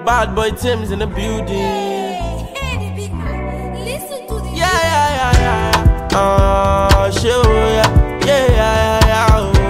Bad boy Tim's in the building. Hey, the big man, listen to the Yeah. Show yeah.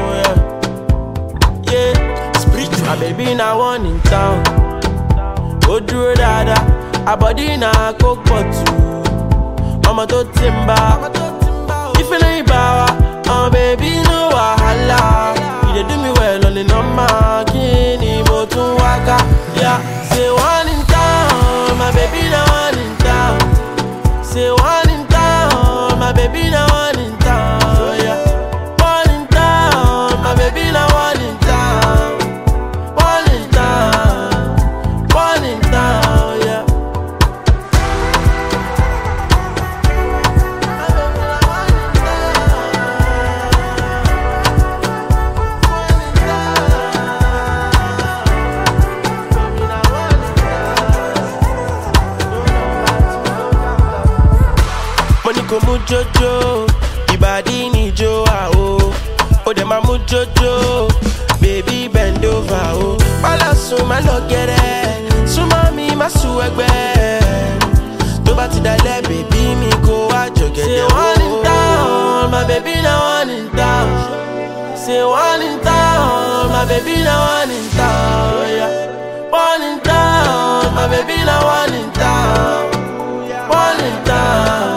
Oh yeah. Spiritual. My baby na one in town. Go through dada. A body na coke bottle. Mama to timba. If you ain't power, baby no wahala. You dey do me well on the number. Kini mo tun waka. Yeah. Say one in town, my baby na one in town. Say one in town, my baby na one in town. Yeah. One in town, my baby na one in town. One in town, one in town, yeah. Moniko mujojo, ibadi ni jo oh. Oh dem a mujojo, baby bend over oh. Mala suma no get it, suma mi masu egbe. To ba ti dale baby mi ko wa joge. Say one in town, my baby na one in town. Say one in town, my baby na one in town. Yeah. One in town, my baby na one in town. One in town.